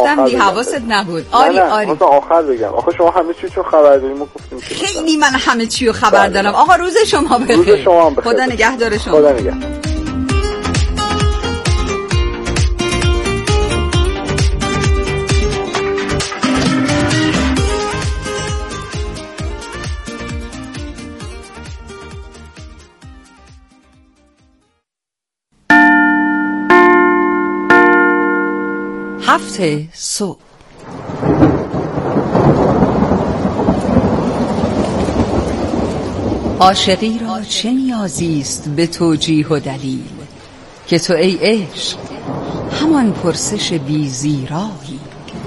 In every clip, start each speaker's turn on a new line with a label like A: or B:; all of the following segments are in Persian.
A: گفتم دی حواست نبود. آری
B: مثلا آخر بگم. آخه شما همه چی چون خبر داریم ما گفتیم
A: خیلی من همه چی رو خبر دارم. آقا روز شما بخیر.
B: روز شما هم بخیر.
A: خدا نگهدار شما.
B: خدا نگهدار.
A: هفته صبح. عاشقی را چه نیازی است به توجیه و دلیل که تو ای عشق همان پرسش بی زیرایی.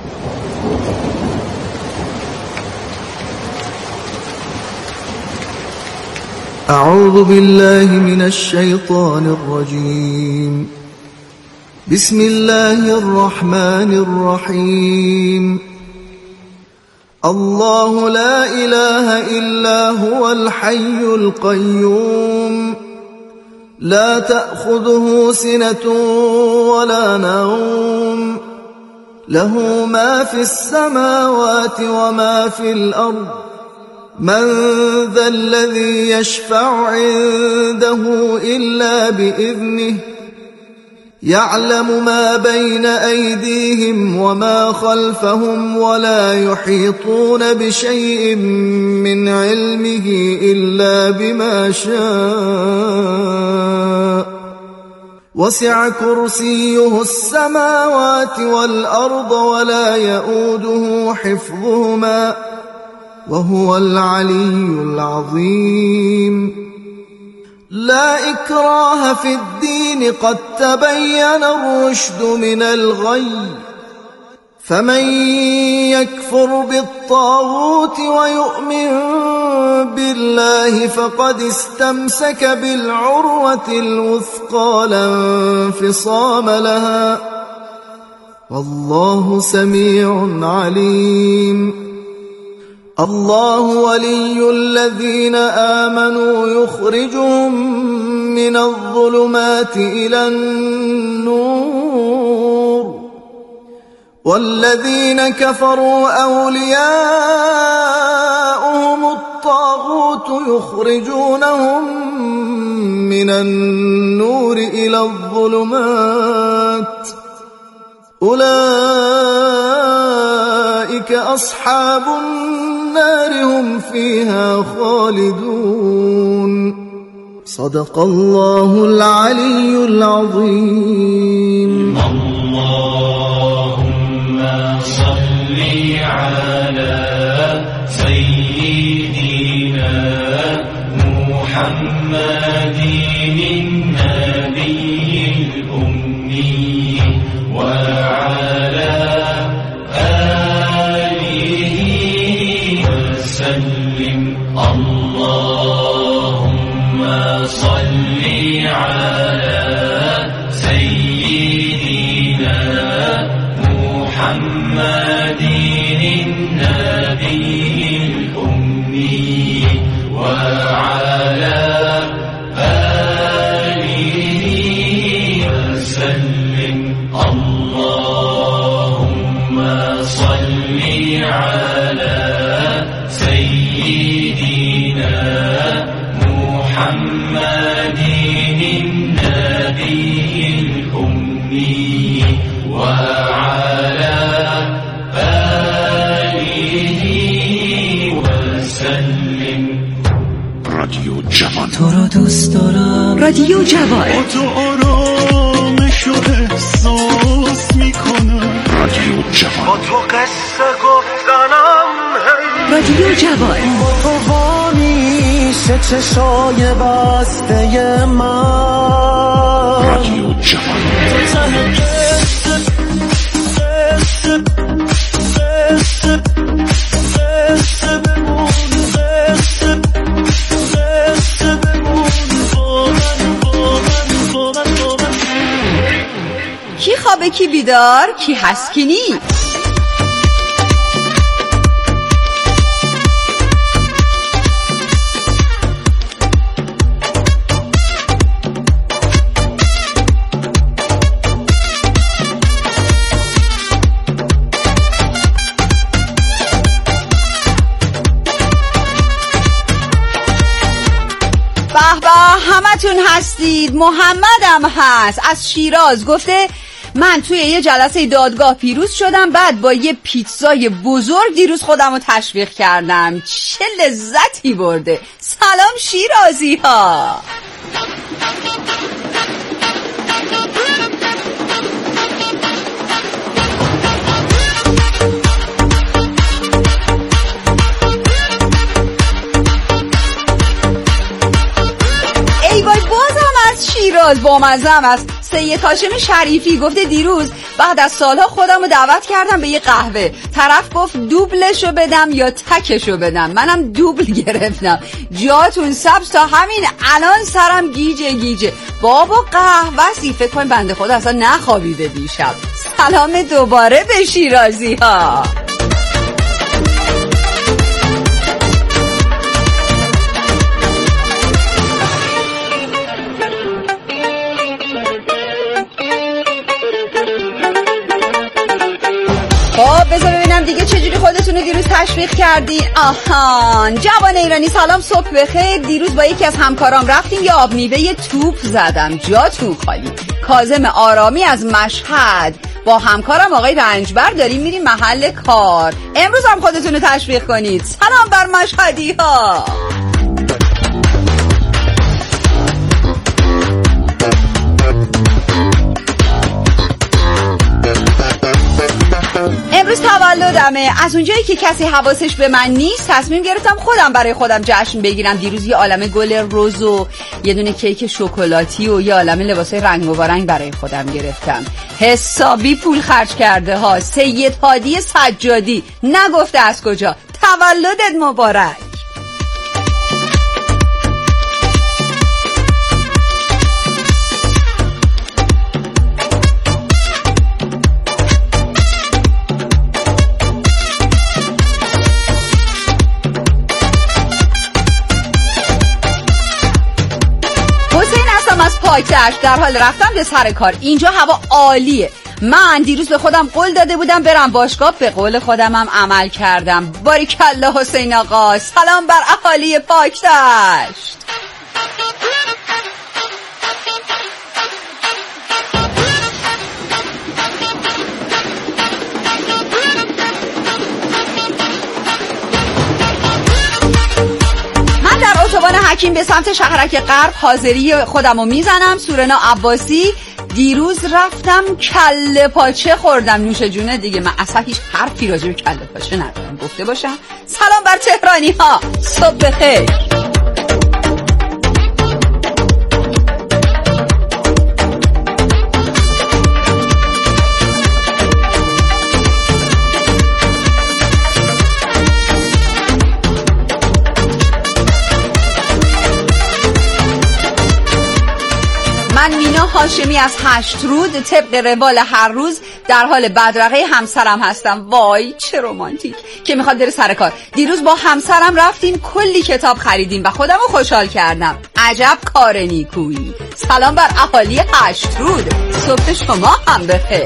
C: اعوذ بالله من الشیطان الرجیم. بسم الله الرحمن الرحيم. الله لا إله إلا هو الحي القيوم لا تأخذه سنة ولا نوم له ما في السماوات وما في الأرض من ذا الذي يشفع عنده إلا بإذنه يعلم ما بين أيديهم وما خلفهم ولا يحيطون بشيء من علمه إلا بما شاء وسع كرسيه السماوات والأرض ولا يؤوده حفظهما وهو العلي العظيم. لا إكراه في الدين قد تبين الرشد من الغي فمن يكفر بالطاغوت ويؤمن بالله فقد استمسك بالعروة الوثقى لا انفصام لها والله سميع عليم. الله ولي الذين آمنوا يخرجهم من الظلمات إلى النور والذين كفروا أولياؤهم الطاغوت يخرجونهم من النور إلى الظلمات أولئك أصحاب النار هم فيها خالدون. صدق الله العلي العظيم.
D: اللهم صل على سيدنا محمد النبي الأمي وعلى وسلم. اللهم صل على سيدنا محمد النبي الأمي وعلى آله وسلم. اللهم صل على سيدنا محمد النبي الأمي وعلى آله وسلم.
E: رادیو جوان
C: تو رو دوست دارم.
A: رادیو جوان
E: با تو آرامش و احساس میکنم. رادیو جوان با تو قصه گفتنم.
A: رادیو جوان
C: با تو همیشه چشای بسته من.
E: رادیو جوان
A: کی خوابه کی بیدار کی هست کی نی. به همتون هستید. محمدم هست از شیراز. گفته من توی یه جلسه دادگاه پیروز شدم، بعد با یه پیتزای بزرگ دیروز خودم رو تشویق کردم. چه لذتی برده. سلام شیرازی ها. ای وای بازم از شیراز بامزم است. سید هاشم شریفی گفته دیروز بعد از سالها خودم رو دعوت کردم به یه قهوه. طرف گفت دوبلشو بدم یا تکشو بدم. منم دوبل گرفتم. جاتون سبز تا همین الان سرم گیجه گیجه. بابا قهوه‌سی، فکر کنم بنده خدا اصلا نخوابیده دیشب. سلام دوباره به شیرازی ها. خب بذار ببینم دیگه چجوری خودتونو دیروز تشویق کردین. آهان جوان ایرانی سلام صبح بخیر. دیروز با یکی از همکارام رفتیم یه آب میوه توپ زدم. جاتون خالی. کاظم آرامی از مشهد. با همکارم آقای رنجبر داریم میریم محل کار. امروز هم خودتونو تشویق کنید. سلام بر مشهدی ها. امروز تولدمه. از اونجایی که کسی حواسش به من نیست تصمیم گرفتم خودم برای خودم جشن بگیرم. دیروز یه عالمه گل رز و یه دونه کیک شکلاتی و یه عالمه لباسای رنگ و رنگ برای خودم گرفتم. حسابی پول خرج کرده ها. سید هادی سجادی نگفته از کجا. تولدت مبارک. پایتخت در حال رفتن به سر کار. اینجا هوا عالیه. من دیروز به خودم قول داده بودم برم باشگاه، به قول خودمم عمل کردم. باریکالله حسین آقا. سلام بر اهالی پایتخت. اتوبان حکیم به سمت شهرک غرب حاضری خودمو میزنم. سورنا عباسی دیروز رفتم کله پاچه خوردم. نوش جونه دیگه. من اصلا هیچ حرفی راجع به کله پاچه ندارم گفته باشم. سلام بر تهرانی ها. صبح بخیر. من مینا هاشمی از هشترود طبق روال هر روز در حال بدرقه همسرم هستم. وای چه رومانتیک که میخواد بره سر کار. دیروز با همسرم رفتیم کلی کتاب خریدیم و خودمو خوشحال کردم. عجب کار نیکویی. سلام بر اهالی هشترود. صبح شما هم بخیر.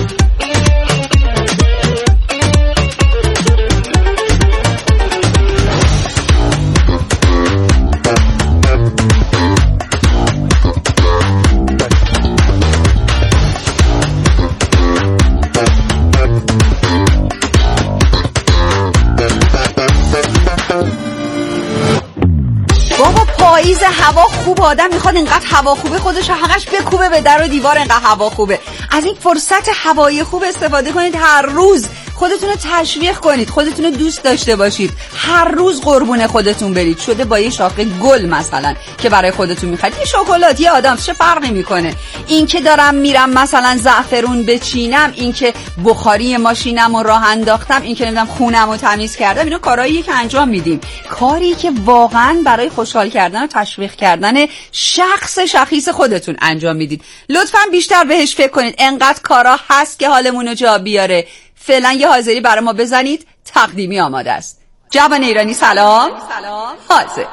A: پاییز هوا خوب. آدم میخواد اینقدر هوا خوبه خودش حقش بکوبه به در و دیوار. اینقدر هوا خوبه. از این فرصت هوایی خوب استفاده کنید. هر روز خودتون رو تشویق کنید. خودتون رو دوست داشته باشید. هر روز قربون خودتون برید. شده با یه شاخه گل مثلا که برای خودتون میخرید، یه شکلات، یه آدم، چه فرقی میکنه؟ این که دارم میرم مثلا زعفرون بچینم، این که بخاری ماشینم رو راه انداختم، این که نمیدونم خونم رو تمیز کردم، اینا کارهاییه که انجام میدیم. کاری که واقعا برای خوشحال کردن و تشویق کردن شخص شخیص خودتون انجام میدید. لطفاً بیشتر بهش فکر کنید. انقدر کارا هست که حالمون رو جا بیاره. فعلا یه حاضری برای ما بزنید. تقدیمی آماده است. جوان ایرانی سلام. حاضر.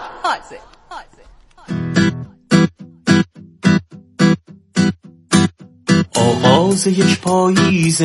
C: آغاز یک پاییز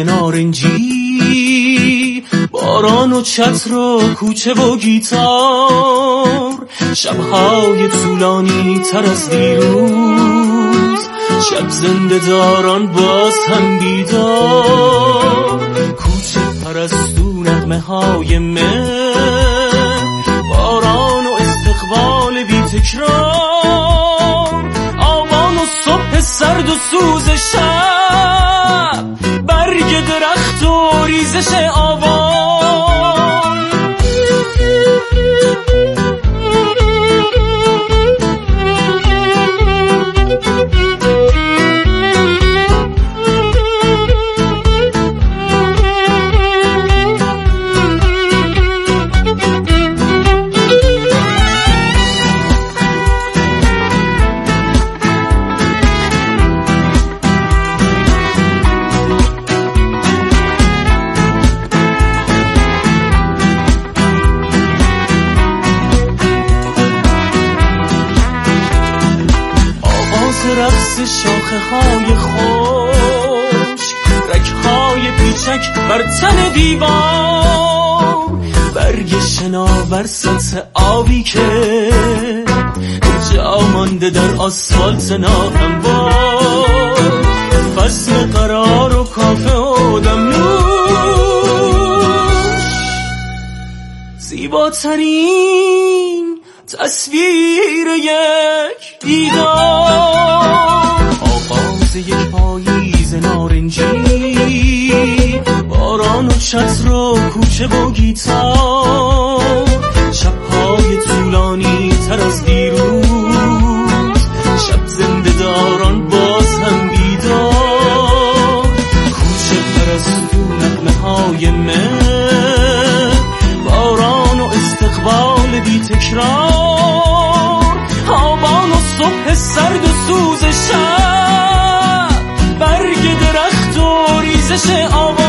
C: نارنجی، باران و چتر و کوچه و گیتار، شبهای طولانی تر از دیروز، شب زنده داران باز هم بیدار، کوچه پرستو نغمه های من، باران و استقبال بی تکرار، آوان و صبح سرد و سوز شب، برگ درخت و ریزش آوان. رقص شاخه های خوش، رگ های پیچک بر تن دیوار، برگ شناور سطح آبی که جا مانده در آسفالت ناهموار، فصل قرار و کافه و دمنوش، زیباترین تصویر یک دیدار، آغاز یک پاییز نارنجی، باران و چتر و کوچه و گیتار، شبهای طولانی تر از دیروز، شب زنده داران باز هم بیدار، کوچه پرستو نغمه های من، باران و استقبال بی تکرار، آبان و صبح سرد و سوز شب، برگ درخت و ریزش آوان.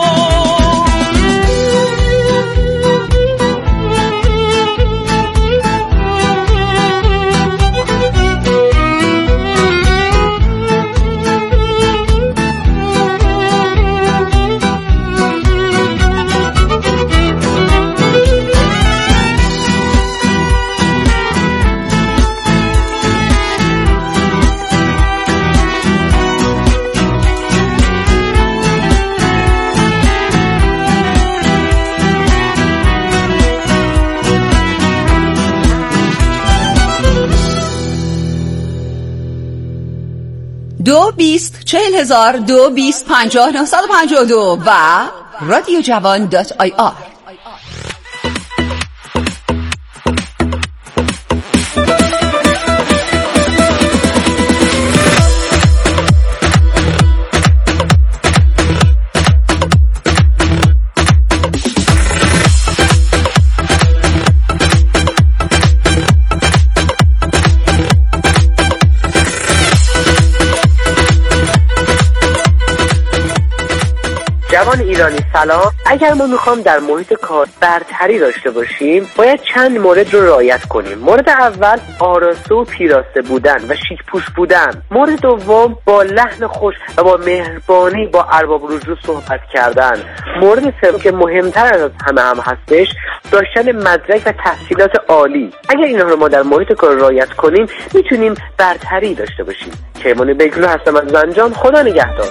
A: دو 20 40,000 2 20 50 952 و radiojavan.ir.
F: جوان ایرانی سلام. اگر ما میخوام در محیط کار برتری داشته باشیم باید چند مورد رو رعایت کنیم. مورد اول آراسته و پیراسته بودن و شیک پوش بودن. مورد دوم با لحن خوش و با مهربانی با ارباب رجوع صحبت کردن. مورد سوم که مهمتر از همه هم هستش داشتن مدرک و تحصیلات عالی. اگر اینها رو ما در محیط کار رعایت کنیم میتونیم برتری داشته باشیم. کیمانی بیگلو هستم از زنجان. خدا نگهدار.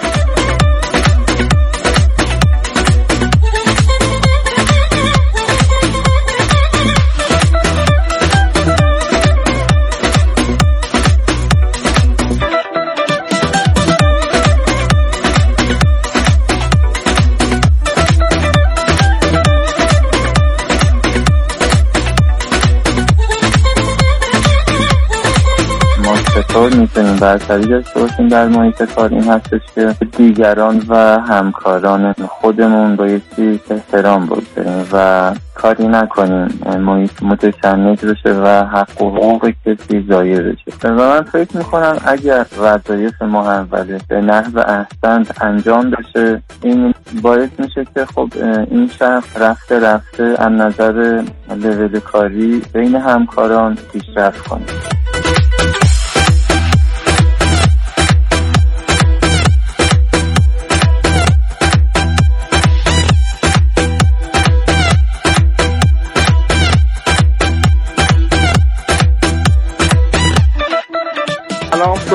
G: چطور میتونیم برتری داشته باشیم در محیط کار؟ این هستش که دیگران و همکاران خودمون بایستی احترام بگذاریم و کاری نکنیم محیط متشنج بشه و حق و حقوق کسی ضایع بشه. و من فکر میکنم اگر وظایف ما اوله به نحو احسن انجام بشه این باعث میشه که خب این شخص رفته از نظر لول کاری بین همکاران پیشرفت کنه.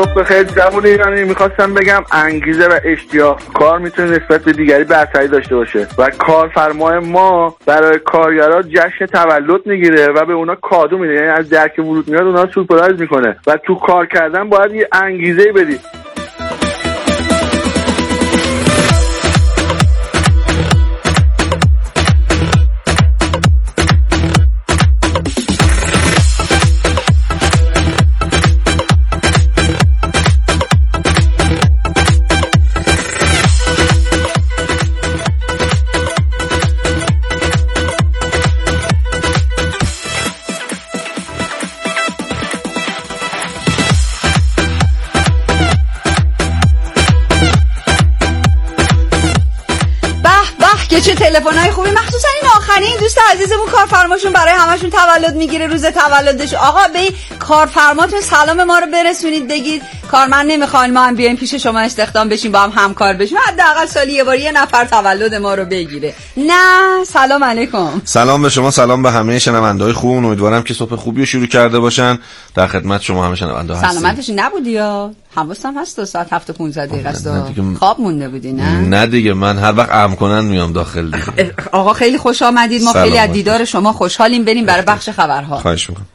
B: صبح بخیر جوان ایرانی. میخواستم بگم انگیزه و اشتیاق کار میتونه نسبت به دیگری برتری داشته باشه و کارفرمای ما برای کارگرها جشن تولد میگیره و به اونا کادو میده، یعنی از درک ورود میاد اونا سورپرایز میکنه و تو کار کردن باید یه انگیزه بدی.
A: چه تلفن‌های خوبی، مخصوصا این آخرین دوست عزیزمون کارفرماشون برای همشون تولد میگیره روز تولدش. آقا به کارفرماتون سلام ما رو برسونید، بگید کارمند نمیخواین ما هم بیایم پیش شما استخدام بشیم با هم همکار بشیم، حداقل سالی یه بار یه نفر تولد ما رو بگیره. نه سلام علیکم.
H: سلام به شما، سلام به همه شنونده‌های خوب. امیدوارم که صبح خوبی رو شروع کرده باشن. در خدمت شما همه شنونده هستیم.
A: سلامتش نبودی یا حواسم هست؟ ساعت 7:15 است. خواب مونده بودی نه؟
H: نه دیگه، من هر وقت ام کنن میام داخل دیگه.
A: آقا خیلی خوش آمدید، ما خیلی از دیدار شما خوشحالیم. بریم برای بخش خبرها.
H: خواهش می‌کنم.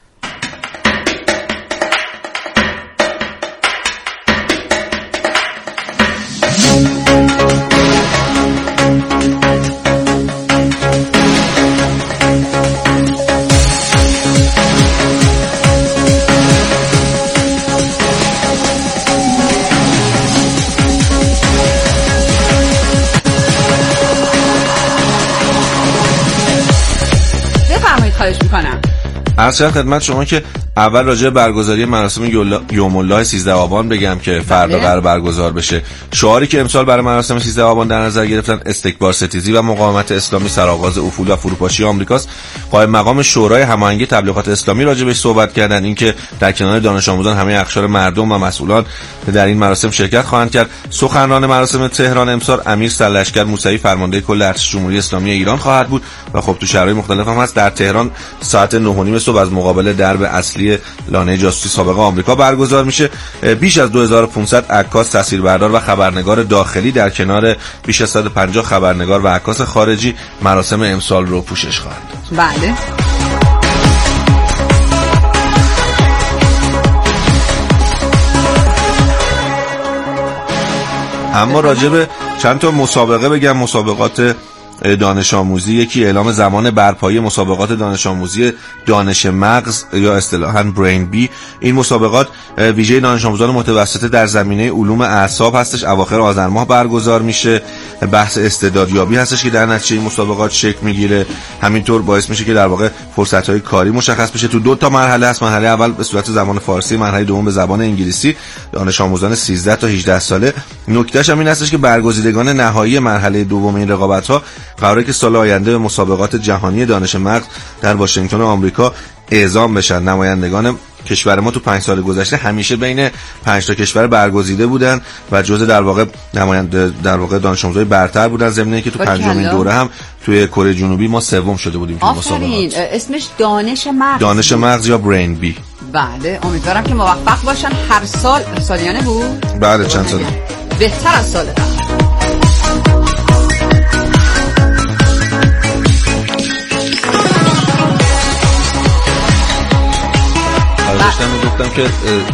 H: عرض خدمت شما که اول راجع به برگزاری مراسم یوم الله 13 آبان بگم که فردا قرار برگزار بشه. شعاری که امسال برای مراسم 13 آبان در نظر گرفتن استکبار ستیزی و مقاومت اسلامی سرآغاز افول و فروپاشی آمریکاست. قائم مقام شورای هماهنگی تبلیغات اسلامی راجع بهش صحبت کردن، اینکه در کنار دانش آموزان همه اقشار مردم و مسئولان در این مراسم شرکت خواهند کرد. سخنران مراسم تهران امسال امیر سرلشکر موسوی فرمانده کل ارتش جمهوری اسلامی ایران خواهد بود و خب تو شهرهای مختلف هم هست. در تهران ساعت 9:30 صبح از مقابل درب اصلی لانه جاسوسی سابق آمریکا برگزار میشه. بیش از 2500 عکاس، تصویربردار و خبرنگار داخلی در کنار بیش از 150 خبرنگار و عکاس خارجی مراسم امسال رو پوشش خواهند داد.
A: بله.
H: اما راجع به چند تا مسابقه بگم. مسابقات دانش آموزی، یکی اعلام زمان برپایی مسابقات دانش آموزی دانش مغز یا اصطلاحاً برین بی. این مسابقات ویژه دانش آموزان متوسطه در زمینه علوم اعصاب هستش، اواخر آذر ماه برگزار میشه. بحث استعدادیابی هستش که در نتیجه این مسابقات شکل میگیره. همینطور باعث میشه که در واقع فرصت‌های کاری مشخص بشه. تو 2 تا مرحله است. مرحله اول به صورت زبان فارسی، مرحله دوم به زبان انگلیسی. دانش آموزان 13 تا 18 ساله. نکتهش هم این هستش که برگزیدگان نهایی مرحله دوم این رقابت‌ها قراره که سال آینده به مسابقات جهانی دانش مغز در واشنگتن آمریکا اعزام بشن. نمایندگان کشور ما تو 5 سال گذشته همیشه بین 5 تا کشور برگزیده بودن و جزء در واقع دانش آموزای برتر بودن، ضمن اینکه تو 5مین دوره هم توی کره جنوبی ما سوم شده بودیم تو مسابقات.
A: اسمش دانش
H: مغز یا برین بی.
A: بله، امیدوارم که موفق باشن. هر سال سالیانه بود؟
H: بله، چند سال
A: بهتر از سال قبل.
H: گفتم که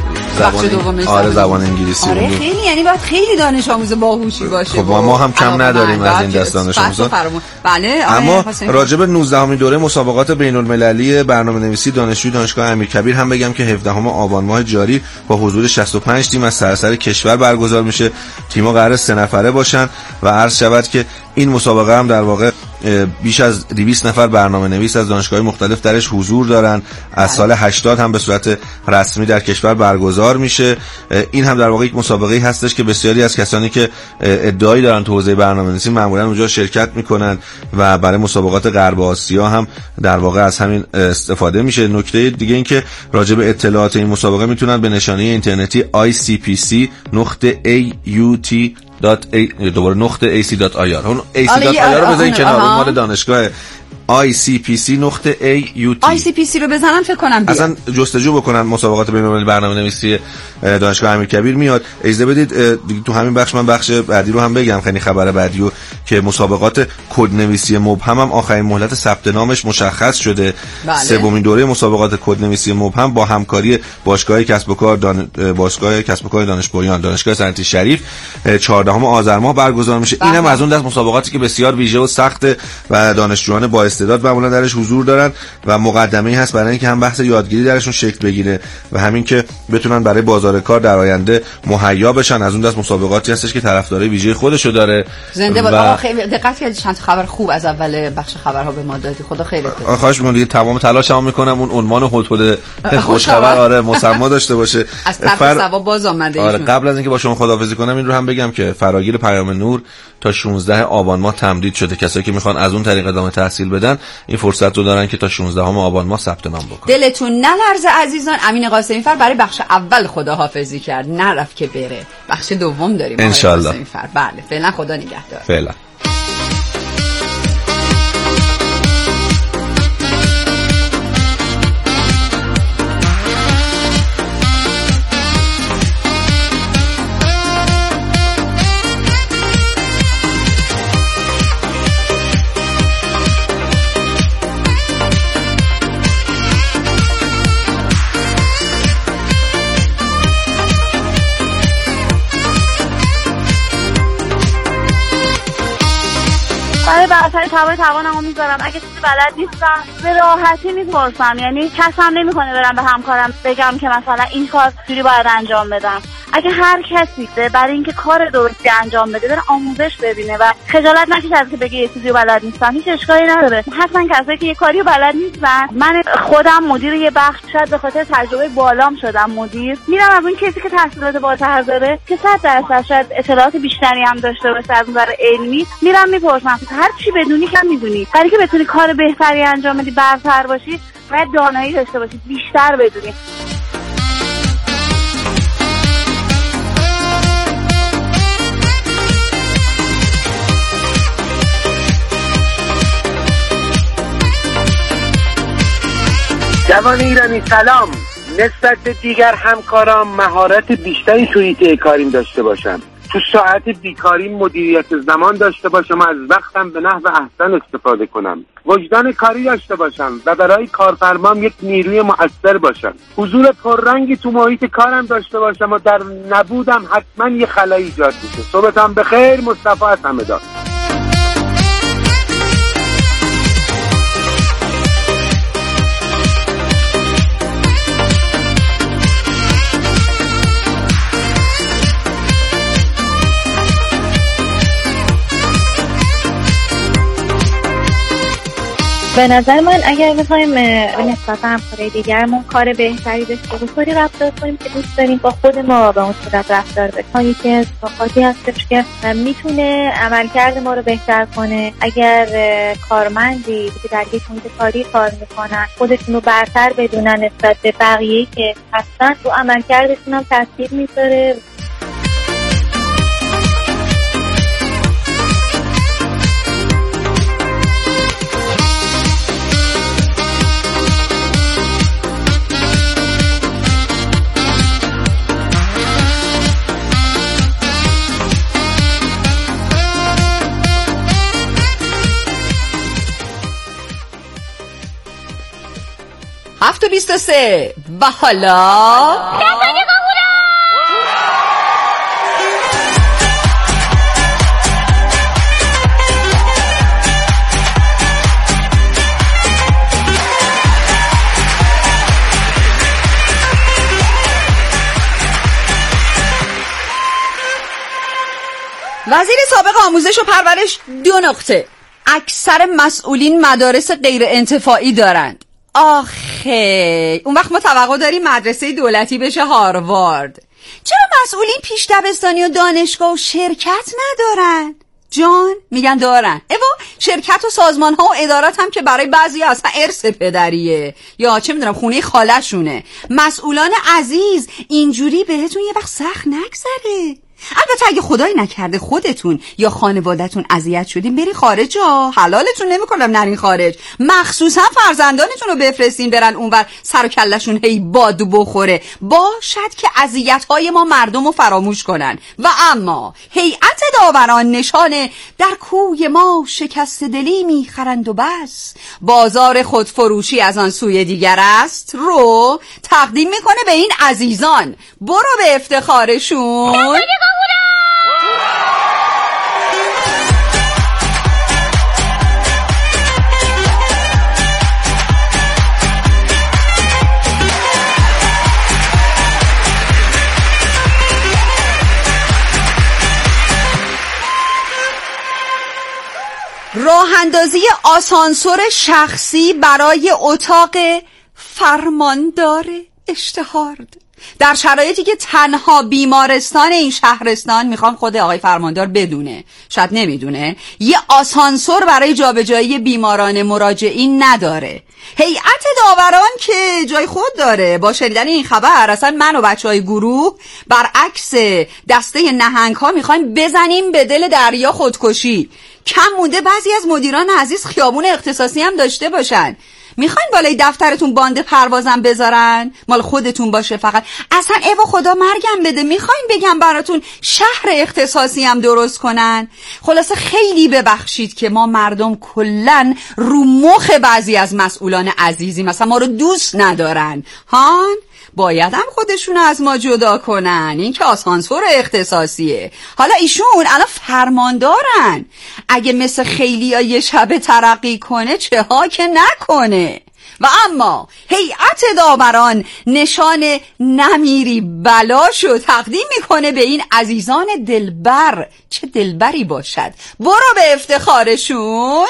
H: زبان انگلیسی.
A: آره خیلی، یعنی باید خیلی دانش آموز باهوشی باشه.
H: خب ما هم کم نداریم از این دست دانش آموزان.
A: بله.
H: اما راجع به 19مین دوره مسابقات بین‌المللی برنامه‌نویسی دانشجوی دانشگاه امیرکبیر هم بگم که 17 آبان ماه جاری با حضور 65 تیم از سراسر کشور برگزار میشه. تیم‌ها قراره 3 نفره باشن و عرض شود که این مسابقه هم در واقع بیش از 200 نفر برنامه‌نویس از دانشگاه‌های مختلف درش حضور دارن. از سال 80 هم به صورت رسمی در کشور برگزار میشه. این هم در واقع یک مسابقه‌ای هستش که بسیاری از کسانی که ادعایی دارن تو حوزه برنامه‌نویسی معمولاً اونجا شرکت میکنن و برای مسابقات غرب آسیا هم در واقع از همین استفاده میشه. نکته دیگه این که راجع به اطلاعات این مسابقه میتونن به نشانه اینترنتی icpc.aut.ac.ir اون ac.ir رو بذارین کنار، اون مال دانشگاه ICPC.AUT.
A: ICPC رو بزنن فکر کنم بیاد.
H: اصلا جستجو بکنن مسابقات بین‌المللی برنامه‌نویسی دانشگاه امیرکبیر میاد. اجازه بدید تو همین بخش من بخش بعدی رو هم بگم، خیلی خبر بعدیو که مسابقات کدنویسی مبهم هم آخرین مهلت ثبت نامش مشخص شده. سومین دوره مسابقات کدنویسی مبهم با همکاری باشگاه کسب و کار دانشپویان دانشگاه صنعتی شریف 14 آذر ماه برگزار میشه. اینم از اون دست مسابقاتی که بسیار ویژه و سخت و دانشجویان با استعداد معمولا درش حضور دارن و مقدمه‌ای هست برای اینکه هم بحث یادگیری درشون شکل بگیره و همین که بتونن برای بازار کار در آینده مهیا بشن. از اون دست مسابقاتی هستش که طرفدارای ویژه خودشو داره. زنده باد. آقا
A: خیلی دقت کردید چند خبر خوب از اول بخش خبرها به ما دادی. خدا خیرت بده.
H: خواهش می‌کنم دیگه تمام تلاشمو میکنم اون عنوان هتل خوش خبر آره مسما داشته باشه.
A: از طرف سبا باز اومده.
H: آره قبل از اینکه با شما خداحافظی کنم این رو هم بگم که فراگیر پیام نور تا 16 آبان ماه تمدید شده. کسایی که میخوان از اون طریق ادامه تحصیل بدن این فرصت رو دارن که تا 16 آبان ماه ثبت نام بکنن.
A: دلتون نلرزه عزیزان. امین قاسمی فر برای بخش اول خداحافظی کرد، نرفت که بره. بخش دوم داریم
H: ان شاءالله.
A: بله فعلا خدا نگهدار.
H: فعلا.
I: برای توانمو میذارم. اگه چیزی بلد نیستم به راحتی میپرسم، یعنی کسم نمیکنه برم به همکارم بگم که مثلا این کار چجوری باید انجام بدم. اگه هر کسی برای اینکه کار درستی انجام بده بره آموزش ببینه و خجالت نکشه از که بگه یه چیزی بلد نیستم، هیچ اشکالی نداره. حتما کسایی که یه کاری بلد نیستن، من خودم مدیر یه بخش شاید به خاطر تجربه بالام شدم مدیر، میرم از اون کسی که تحصیلات بالاتر داره که 100% شاید اطلاعات بیشتری هم داشته باشه از نظر علمی، میرم میپرسم هر چی بدونی کم میدونی. برای که بتونی کار بهتری انجام بدی، برتر باشی، باید دانایی داشته باشی، بیشتر بدونی.
F: جوان ایرانی سلام. نسبت به دیگر همکاران مهارت بیشتری توی ایده کاریم داشته باشم. تو ساعت بیکاری مدیریت زمان داشته باشم و از وقتم به نحو احسن استفاده کنم. وجدان کاری داشته باشم و برای کارفرمام یک نیروی مؤثر باشم. حضور پررنگی تو محیط کارم داشته باشم و در نبودم حتما یه خلایی ایجاد میشه. صبحتون بخیر. مصطفی از همدان.
I: به نظر من اگر بخوایم نسبت همکارای دیگرمون کار بهتری داشته باشیم، رفتار کنیم که دوست داریم با خود ما به اون صورت رفتار بکنیم، که اتفاقاتی هستش که میتونه عملکرد ما رو بهتر کنه. اگر کارمندی که در یک محیط کاری کار میکنن خودشون رو برتر بدونن نسبت به بقیه که هستن، رو عملکردشون هم تاثیر میذاره.
A: هفت و 23 و حالا وزیر سابق آموزش و پرورش 2 نقطه. اکثر مسئولین مدارس غیر انتفاعی دارند. آخه اون وقت ما توقع داریم مدرسه دولتی بشه هاروارد. چرا مسئولین پیش دبستانی و دانشگاه و شرکت ندارن؟ جان میگن دارن. شرکت و سازمان ها و ادارات هم که برای بعضی اصلا ارث پدریه یا چه میدونم خونه خاله‌شونه. مسئولان عزیز اینجوری بهتون یه وقت سخت نگذره. البته اگه خدای نکرده خودتون یا خانوادتون اذیت شدین بری خارج ها، حلالتون نمیکنم نرین خارج، مخصوصا فرزندانتون رو بفرستین برن اونور سر و کلشون هی باد بخوره، باشد که اذیت‌های ما مردم رو فراموش کنن. و اما هیئت داوران نشانه در کوی ما شکست دلی میخرند و بس، بازار خودفروشی از آن سوی دیگر است، رو تقدیم میکنه به این عزیزان. برو به افتخارشون. راه اندازی آسانسور شخصی برای اتاق فرماندار اشتهارد. در شرایطی که تنها بیمارستان این شهرستان، میخوام خود آقای فرماندار بدونه، شاید نمیدونه، یه آسانسور برای جابجایی بیماران مراجعین نداره. هیئت داوران که جای خود داره. با شنیدن این خبر اصلا من و بچهای گروه برعکس دسته نهنگ ها میخوایم بزنیم به دل دریا خودکشی. کم مونده بعضی از مدیران عزیز خیابون اختصاصی هم داشته باشن. میخواین بالای دفترتون باند پروازم بذارن مال خودتون باشه فقط؟ اصلا ایوا خدا مرگم بده. میخواین بگم براتون شهر اختصاصی هم درست کنن؟ خلاصه خیلی ببخشید که ما مردم کلن رو مخ بعضی از مسئولان عزیزی، مثلا ما رو دوست ندارن هان، باید هم خودشون از ما جدا کنن. این که آسانسور اختصاصیه. حالا ایشون الان فرماندارن، اگه مثل خیلیا یه شب ترقی کنه چه ها که نکنه. و اما هیئت داوران نشان نمیری بلاشو تقدیم میکنه به این عزیزان دلبر، چه دلبری باشد. برو به افتخارشون.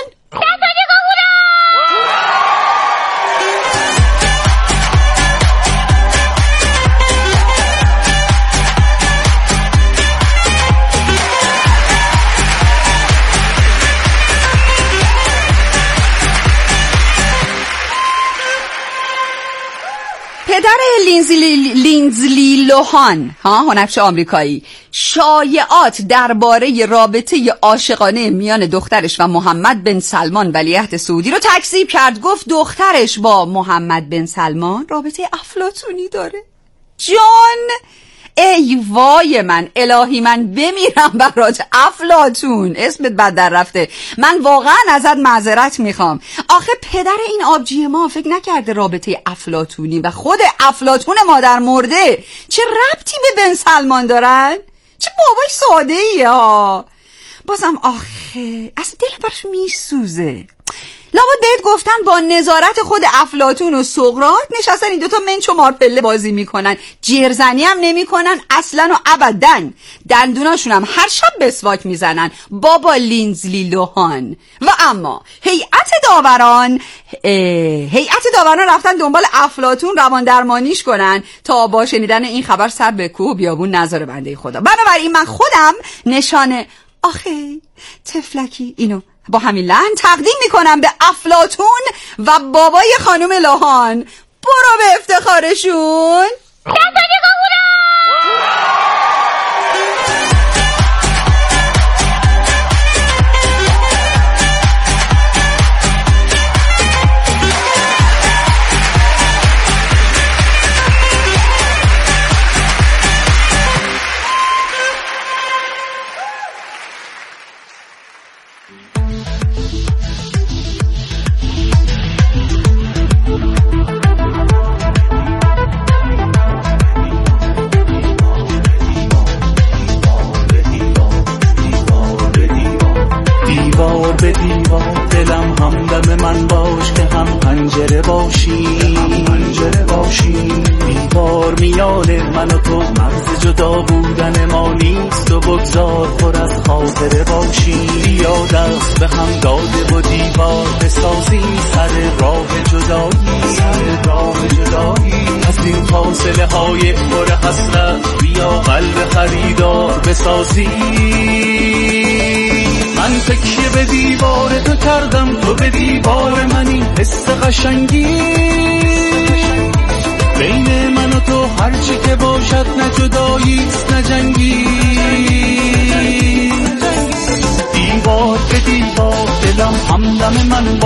A: پدر لینزلی لوهان، هنرپیشه آمریکایی، شایعات درباره رابطه عاشقانه میان دخترش و محمد بن سلمان ولیعهد سعودی رو تکذیب کرد. گفت دخترش با محمد بن سلمان رابطه افلاطونی داره. جان ای وای من، الهی من بمیرم برات افلاطون، اسمت بد در رفته. من واقعا ازت معذرت میخوام. آخه پدر این آبجی ما فکر نکرده رابطه افلاطونی و خود افلاطون مادر مرده چه ربطی به بن سلمان دارن؟ چه بابای ساده ای ها. بازم آخه اصلا دل برش میسوزه. لابد بهت گفتن با نظارت خود افلاطون و سقراط نشستن این دوتا منچ و مارپله بازی میکنن، جرزنی هم نمیکنن اصلا و ابدا. دندوناشون هم هر شب مسواک میزنن. بابا لینزلی لوهان. و اما هیئت داوران رفتن دنبال افلاطون روان درمانیش کنن تا با شنیدن این خبر سر به کوه بیابون نذاره بنده خدا. بنابراین من خودم نشانه آخه تفلکی اینو با همین لحن تقدیم میکنم به افلاطون و بابای خانم لوهان. برو به افتخارشون.
E: به دیوار دلم همدم من باش که هم پنجره باشی دیوار میان من و تو، مرز جدا بودن ما نیست و بگذار پر از خاطره باشی. بیا دست به هم داده و دیوار بسازی سر راه جدایی از این فاصله های پر حسرت. بیا قلب خریدار بسازی. من تکیه به دیوار تو کردم، تو به دیوار منی. حس قشنگی بین من و تو هرچی که باشد، نه جداییست نه جنگی. دیوار به دیوار دلم همدم من